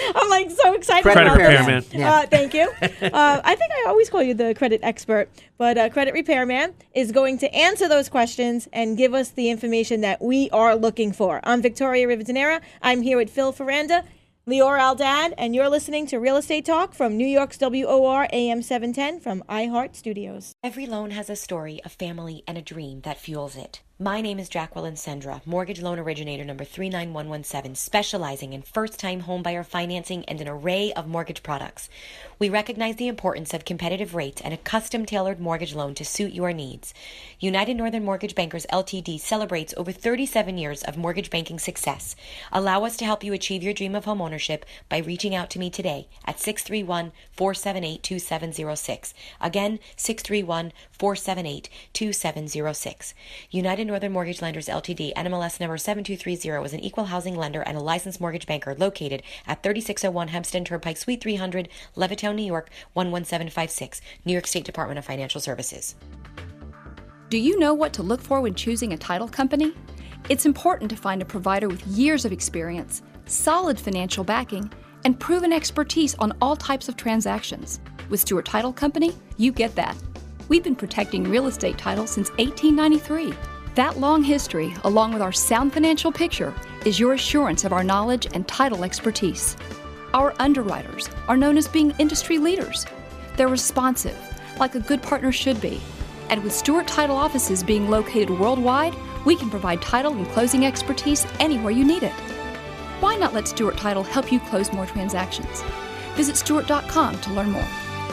I'm like so excited Credit about this. repairman. Yeah. Uh, thank you. Uh, I think I always call you the credit expert, but uh, Credit Repairman is going to answer those questions and give us the information that we are looking for. I'm Victoria Rivadeneira. I'm here with Phil Ferranda, Lior Aldad, and you're listening to Real Estate Talk from New York's W O R A M seven ten from iHeart Studios. Every loan has a story, a family, and a dream that fuels it. My name is Jacqueline Sendra, mortgage loan originator number three nine one one seven, specializing in first-time homebuyer financing and an array of mortgage products. We recognize the importance of competitive rates and a custom-tailored mortgage loan to suit your needs. United Northern Mortgage Bankers L T D celebrates over thirty-seven years of mortgage banking success. Allow us to help you achieve your dream of homeownership by reaching out to me today at six three one, four seven eight, two seven zero six. Again, six three one, four seven eight, two seven zero six. United Northern Mortgage Lenders L T D, N M L S number seven two three zero, is an equal housing lender and a licensed mortgage banker located at thirty-six oh one Hempstead Turnpike, Suite three hundred, Levittown, New York, one one seven five six, New York State Department of Financial Services. Do you know what to look for when choosing a title company? It's important to find a provider with years of experience, solid financial backing, and proven expertise on all types of transactions. With Stewart Title Company, you get that. We've been protecting real estate titles since eighteen ninety-three. That long history, along with our sound financial picture, is your assurance of our knowledge and title expertise. Our underwriters are known as being industry leaders. They're responsive, like a good partner should be. And with Stewart Title offices being located worldwide, we can provide title and closing expertise anywhere you need it. Why not let Stewart Title help you close more transactions? Visit Stewart dot com to learn more.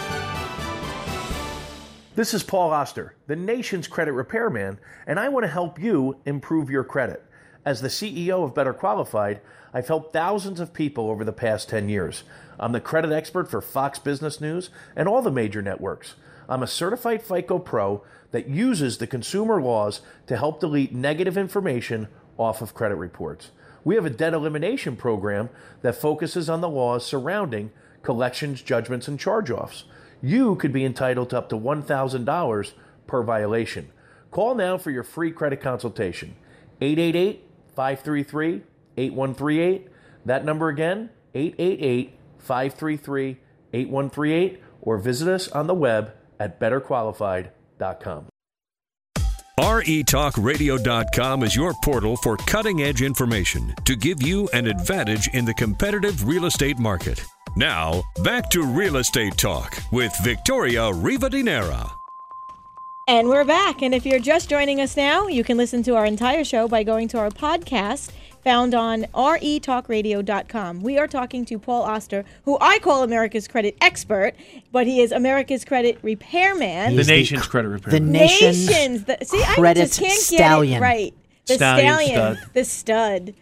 This is Paul Oster, the nation's credit repairman, and I want to help you improve your credit. As the C E O of Better Qualified, I've helped thousands of people over the past ten years. I'm the credit expert for Fox Business News and all the major networks. I'm a certified FICO Pro that uses the consumer laws to help delete negative information off of credit reports. We have a debt elimination program that focuses on the laws surrounding collections, judgments, and charge-offs. You could be entitled to up to one thousand dollars per violation. Call now for your free credit consultation. eight eight eight, five three three, eight one three eight. That number again, eight eight eight, five three three, eight one three eight, or visit us on the web at better qualified dot com. R E Talk Radio dot com is your portal for cutting-edge information to give you an advantage in the competitive real estate market. Now, back to Real Estate Talk with Victoria Rivadeneira. And we're back. And if you're just joining us now, you can listen to our entire show by going to our podcast found on R E Talk Radio dot com. We are talking to Paul Oster, who I call America's credit expert, but he is America's credit repairman. The nation's credit repairman. The nation's Nations. The, see, credit I just can't stallion. get it right. The Stallion, stallion. stud. The stud.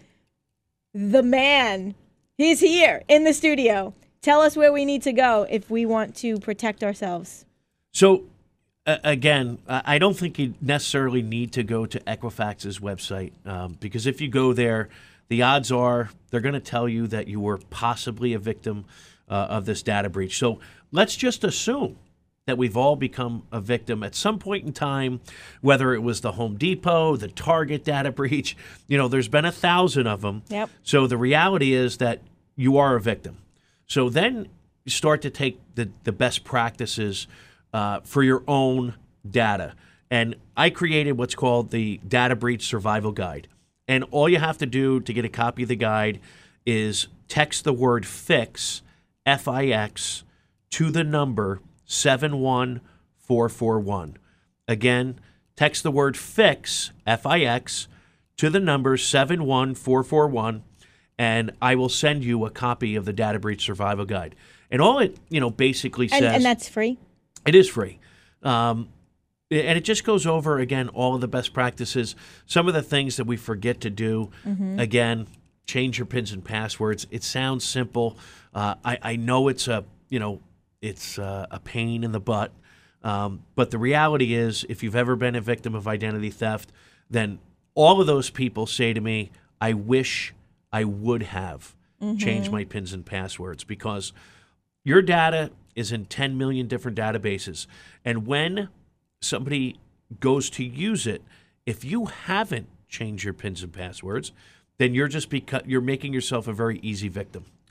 The man. He's here in the studio. Tell us where we need to go if we want to protect ourselves. So, uh, again, I I don't think you necessarily need to go to Equifax's website um, because if you go there, the odds are they're going to tell you that you were possibly a victim uh, of this data breach. So let's just assume that we've all become a victim at some point in time, whether it was the Home Depot, the Target data breach. You know, there's been a thousand of them. Yep. So the reality is that you are a victim. So then you start to take the, the best practices uh, for your own data. And I created what's called the Data Breach Survival Guide. And all you have to do to get a copy of the guide is text the word FIX, F I X, to the number seven one four four one. Again, text the word FIX, F I X, to the number seven one four four one. And I will send you a copy of the Data Breach Survival Guide. And all it, you know, basically says... And, and that's free? It is free. Um, and it just goes over, again, all of the best practices, some of the things that we forget to do. Mm-hmm. Again, change your PINs and passwords. It sounds simple. Uh, I, I know it's a, you know, it's a, a pain in the butt. Um, but the reality is, if you've ever been a victim of identity theft, then all of those people say to me, I wish I would have mm-hmm. changed my PINs and passwords, because your data is in ten million different databases. And when somebody goes to use it, if you haven't changed your PINs and passwords, then you're just beca- you're making yourself a very easy victim.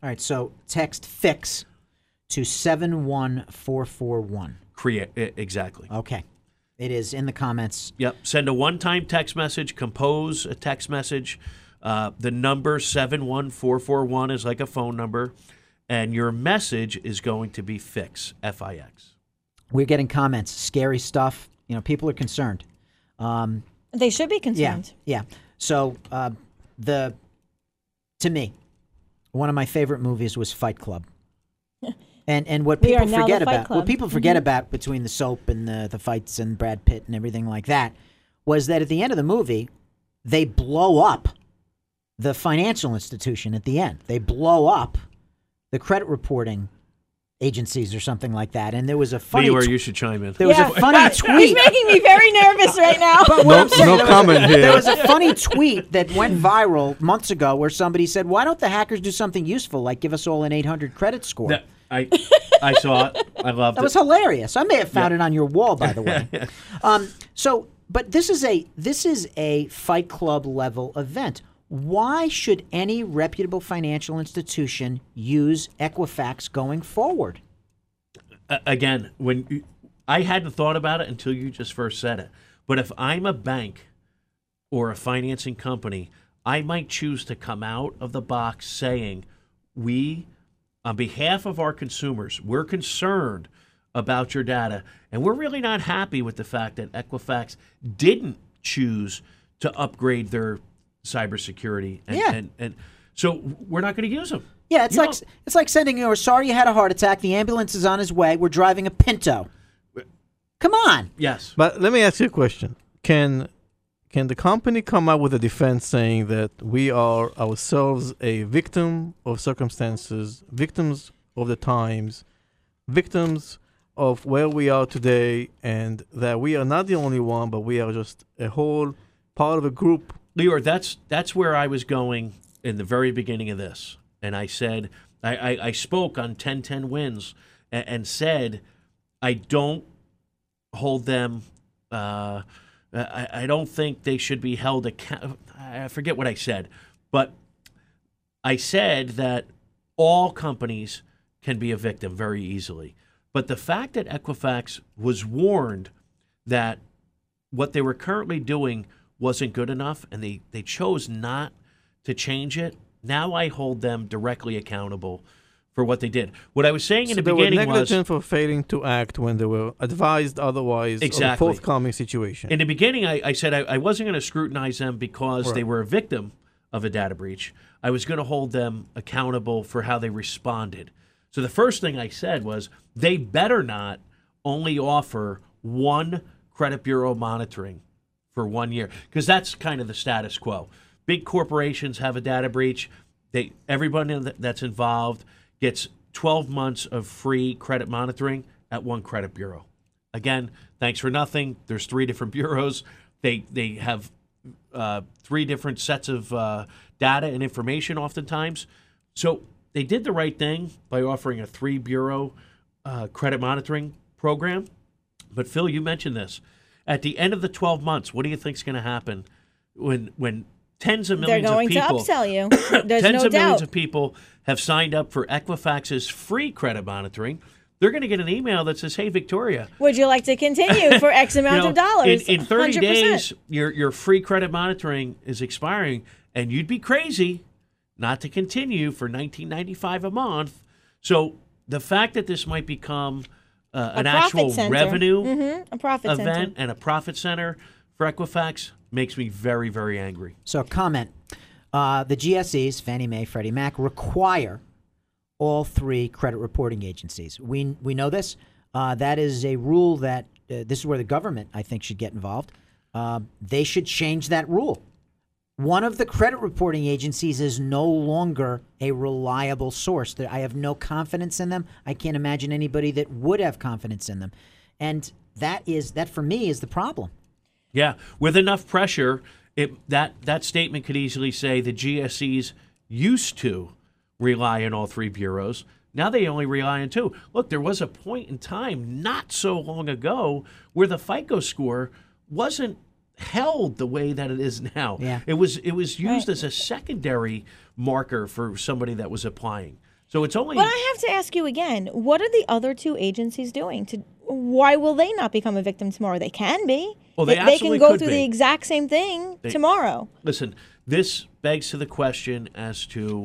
All right, so text FIX to seven one four four one. Create exactly. Okay. It is in the comments. Yep. Send a one-time text message. Compose a text message. Uh, the number seven one four four one is like a phone number, and your message is going to be FIX, F I X. We're getting comments. Scary stuff. You know, people are concerned. Um, They should be concerned. Yeah. Yeah. So uh, the to me, one of my favorite movies was Fight Club. And and what We are people now forget the Fight about Club. what people forget Mhm. about between the soap and the, the fights and Brad Pitt and everything like that was that at the end of the movie, they blow up the financial institution at the end. They blow up the credit reporting agencies or something like that. And there was a funny Leora, tw- you should chime in. there was Yeah. a funny He's tweet. making me very nervous right now. But what No, I'm saying, no there was comment a, here. There was a funny tweet that went viral months ago where somebody said, "Why don't the hackers do something useful, like give us all an eight hundred credit score?" That- I I saw it. I loved That it. was hilarious. I may have found it on your wall, by the way. um, so, but this is a this is a Fight Club level event. Why should any reputable financial institution use Equifax going forward? Uh, again, when you, I hadn't thought about it until you just first said it. But if I'm a bank or a financing company, I might choose to come out of the box saying, we, on behalf of our consumers, we're concerned about your data, and we're really not happy with the fact that Equifax didn't choose to upgrade their cybersecurity. And, Yeah. and, and so we're not going to use them. Yeah, it's You like know- it's like sending you, "We're sorry you had a heart attack. The ambulance is on his way. We're driving a Pinto." Come on. Yes. But let me ask you a question. Can can the company come up with a defense saying that we are ourselves a victim of circumstances, victims of the times, victims of where we are today, and that we are not the only one, but we are just a whole part of a group? Leora, that's that's where I was going in the very beginning of this, and I said I, I, I spoke on ten ten wins and, and said I don't hold them. Uh, I, I don't think they should be held account. I forget what I said, but I said that all companies can be a victim very easily. But the fact that Equifax was warned that what they were currently doing wasn't good enough, and they, they chose not to change it, now I hold them directly accountable for what they did. What I was saying in So the they were beginning was, negligent for failing to act when they were advised otherwise Exactly. of a forthcoming situation. in the beginning, I, I said I, I wasn't going to scrutinize them because Right. they were a victim of a data breach. I was going to hold them accountable for how they responded. So the first thing I said was they better not only offer one credit bureau monitoring for one year, because that's kind of the status quo. Big corporations have a data breach. They everybody that's involved gets twelve months of free credit monitoring at one credit bureau. Again, thanks for nothing. There's three different bureaus. They they have uh, three different sets of uh, data and information oftentimes. So they did the right thing by offering a three bureau uh, credit monitoring program. But Phil, you mentioned this. At the end of the twelve months, what do you think is going to happen when when tens of They're millions going of to people upsell you. There's tens no of millions doubt. of people have signed up for Equifax's free credit monitoring? They're going to get an email that says, "Hey, Victoria, Would you like to continue for X amount you know, of dollars? in, in thirty one hundred percent. days, your your free credit monitoring is expiring, and you'd be crazy not to continue for nineteen ninety-five a month." So the fact that this might become uh, A an profit actual center. revenue Mhm, a profit event center. and a profit center for Equifax makes me very, very angry. So, comment. Uh, the G S Es, Fannie Mae, Freddie Mac, require all three credit reporting agencies. We we know this. Uh, that is a rule that uh, this is where the government, I think, should get involved. Uh, they should change that rule. One of the credit reporting agencies is no longer a reliable source. There- I have no confidence in them. I can't imagine anybody that would have confidence in them. And that is that for me is the problem. Yeah, with enough pressure, it, that that statement could easily say the G S Es used to rely on all three bureaus. Now they only rely on two. Look, there was a point in time not so long ago where the FICO score wasn't held the way that it is now. Yeah. It was it was used Right. as a secondary marker for somebody that was applying. So it's only. But I have to ask you again, what are the other two agencies doing? To Why will they not become a victim tomorrow? They can be. Well, they they absolutely can go could through be. the exact same thing They- tomorrow. Listen, this begs to the question as to,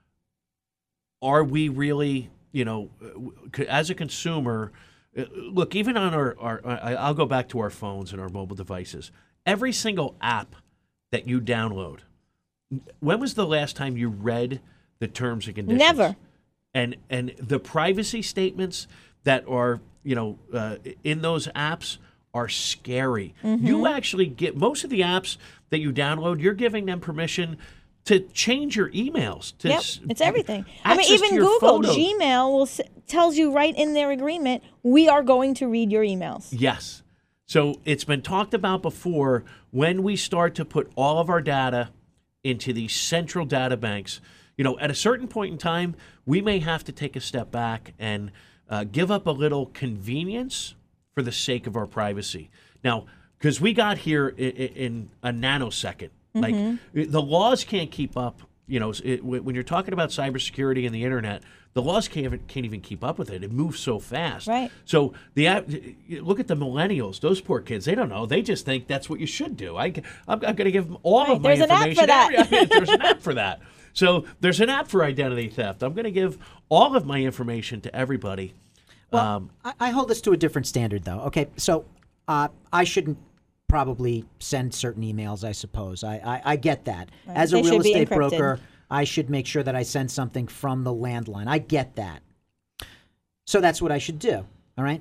are we really, you know, uh, as a consumer, uh, look, even on our, our, I- I'll go back to our phones and our mobile devices. Every single app that you download, when was the last time you read the terms and conditions? Never. And and the privacy statements that are, you know, uh, in those apps are scary. Mm-hmm. You actually get, most of the apps that you download, you're giving them permission to change your emails. To Yep, s- it's everything. I mean, access to even your Google, photos. Gmail will s- tells you right in their agreement, we are going to read your emails. Yes. So it's been talked about before. When we start to put all of our data into these central data banks, you know, at a certain point in time, we may have to take a step back and uh, give up a little convenience for the sake of our privacy. Now, because we got here in, in a nanosecond, like the laws can't keep up. You know, it, when you're talking about cybersecurity and the internet, the laws can't even, can't even keep up with it. It moves so fast. Right. So the app- look at the millennials; those poor kids. They don't know. They just think that's what you should do. I, I'm, I'm going to give them all Right, of my there's an app information. for that. Every- I mean, there's an app for that. So there's an app for identity theft. I'm going to give all of my information to everybody. Well, um, I, I hold this to a different standard, though. Okay, so uh, I shouldn't probably send certain emails, I suppose. I, I, I get that. Right. As a They real should be estate encrypted. broker, I should make sure that I send something from the landline. I get that. So that's what I should do, all right?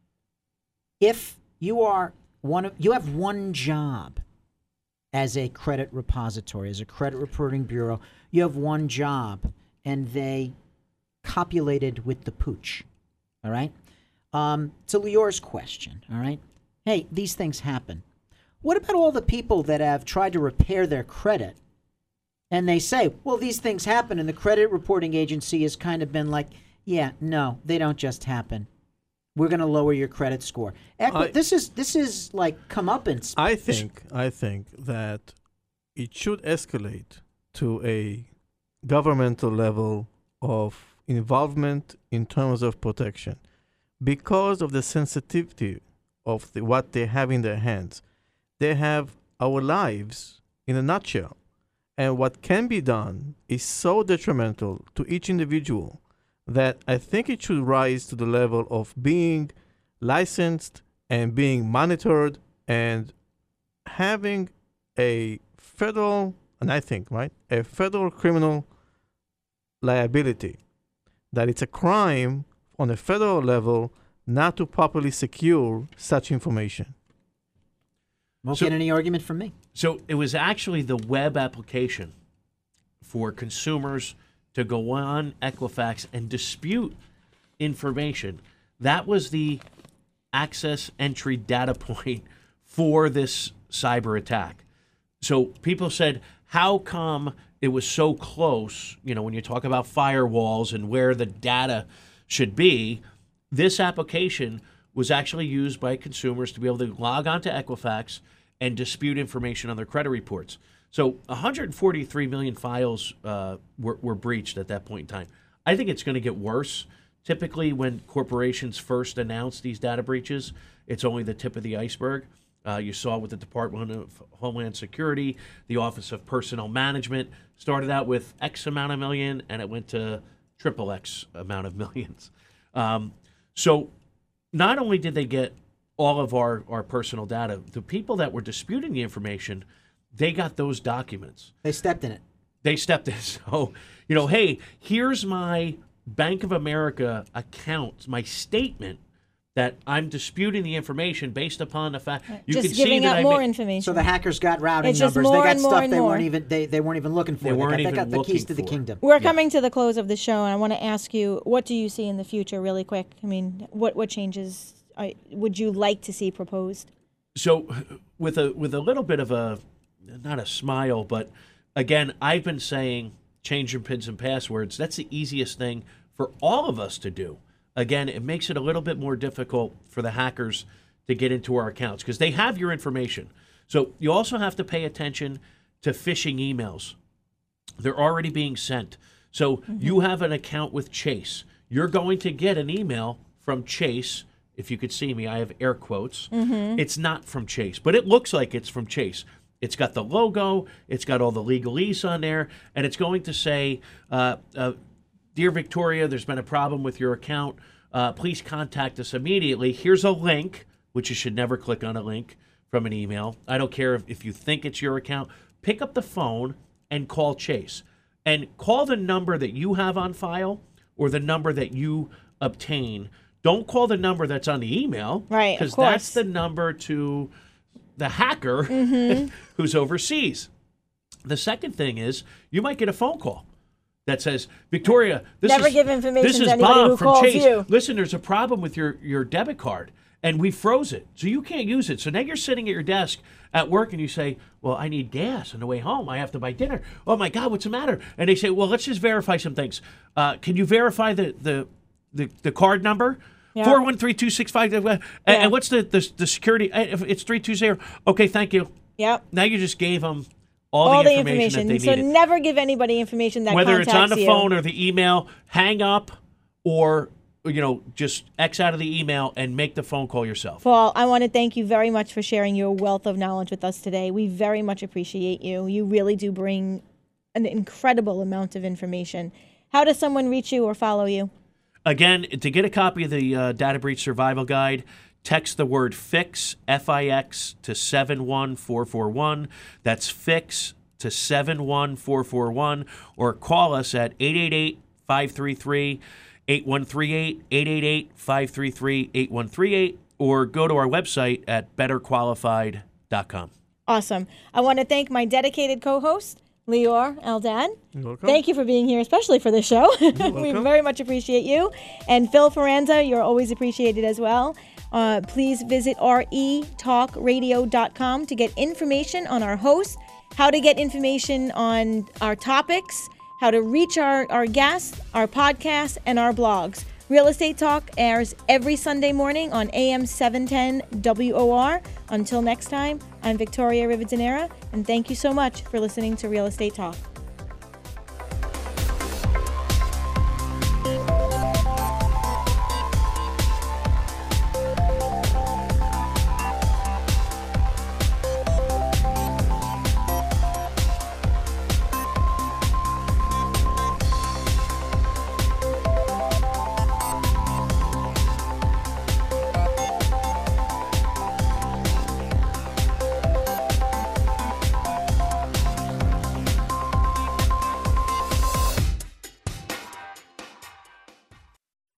If you are one of, you have one job as a credit repository, as a credit reporting bureau, you have one job, and they copulated with the pooch, all right? Um, to Lior's question, all right? Hey, these things happen. What about all the people that have tried to repair their credit and they say, well, these things happen, and the credit reporting agency has kind of been like, yeah, no, they don't just happen. We're going to lower your credit score. Equi- I- this is this is like comeuppance. I think I think that it should escalate to a governmental level of involvement in terms of protection because of the sensitivity of the, what they have in their hands. They have our lives in a nutshell. And what can be done is so detrimental to each individual that I think it should rise to the level of being licensed and being monitored and having a federal, and I think, right, a federal criminal liability. That it's a crime on a federal level not to properly secure such information. Won't So- get any argument from me. So it was actually the web application for consumers to go on Equifax and dispute information. That was the access entry data point for this cyber attack. So people said, how come it was so close? You know, when you talk about firewalls and where the data should be, this application was actually used by consumers to be able to log on to Equifax and dispute information on their credit reports. So one hundred forty-three million files uh, were, were breached at that point in time. I think it's going to get worse. Typically, when corporations first announce these data breaches, it's only the tip of the iceberg. Uh, you saw with the Department of Homeland Security, the Office of Personnel Management started out with X amount of million, and it went to triple X amount of millions. Um, so not only did they get all of our, our personal data, the people that were disputing the information, they got those documents. They stepped in it. They stepped in. So, you know, hey, here's my Bank of America account, my statement that I'm disputing the information based upon the fact you Just can see giving that out I more ma- information. So the hackers got routing It's just numbers. They more got and more stuff and they more. weren't even they, they weren't even looking for. They weren't got, even they got the keys looking to the for. kingdom. We're Yeah. coming to the close of the show, and I want to ask you, what do you see in the future, really quick? I mean, what what changes uh, would you like to see proposed? So, with a with a little bit of a not a smile, but again, I've been saying change your pins and passwords. That's the easiest thing for all of us to do. Again, it makes it a little bit more difficult for the hackers to get into our accounts because they have your information. So you also have to pay attention to phishing emails. They're already being sent. So you have an account with Chase. You're going to get an email from Chase. If you could see me, I have air quotes. It's not from Chase, but it looks like it's from Chase. It's got the logo. It's got all the legalese on there. And it's going to say, uh, uh, Dear Victoria, there's been a problem with your account. Uh, please contact us immediately. Here's a link, which you should never click on a link from an email. I don't care if, if you think it's your account. Pick up the phone and call Chase. And call the number that you have on file or the number that you obtain. Don't call the number that's on the email. Right, of Because course. that's the number to the hacker Mm-hmm. who's overseas. The second thing is you might get a phone call that says, Victoria, this Never is, give information this to is anybody Bob who from calls Chase. you." Listen, there's a problem with your, your debit card, and we froze it, so you can't use it. So now you're sitting at your desk at work, and you say, well, I need gas on the way home. I have to buy dinner. Oh, my God, what's the matter? And they say, well, let's just verify some things. Uh, can you verify the, the, the, the card number? Yeah. four one three two six five. And, and what's the, the, the security? Uh, if It's three two zero. Okay, thank you. Yep. Now you just gave them all, All the the information, information. that they So needed. never give anybody information that Whether it's on contacts the you. phone or the email, hang up or, you know, just X out of the email and make the phone call yourself. Paul, I want to thank you very much for sharing your wealth of knowledge with us today. We very much appreciate you. You really do bring an incredible amount of information. How does someone reach you or follow you? Again, to get a copy of the uh, Data Breach Survival Guide, text the word FIX, F I X, to seven one four four one. That's FIX to seven one four four one. Or call us at eight eight eight, five three three, eight one three eight, eight eight eight, five three three, eight one three eight, or go to our website at better qualified dot com. Awesome. I want to thank my dedicated co-host, Lior Eldad. You're welcome. Thank you for being here, especially for this show. we welcome. very much appreciate you. And Phil Ferranza, you're always appreciated as well. Uh, please visit r e talk radio dot com to get information on our hosts, how to get information on our topics, how to reach our, our guests, our podcasts, and our blogs. Real Estate Talk airs every Sunday morning on A M seven ten W O R. Until next time, I'm Victoria Rivadeneira, and thank you so much for listening to Real Estate Talk.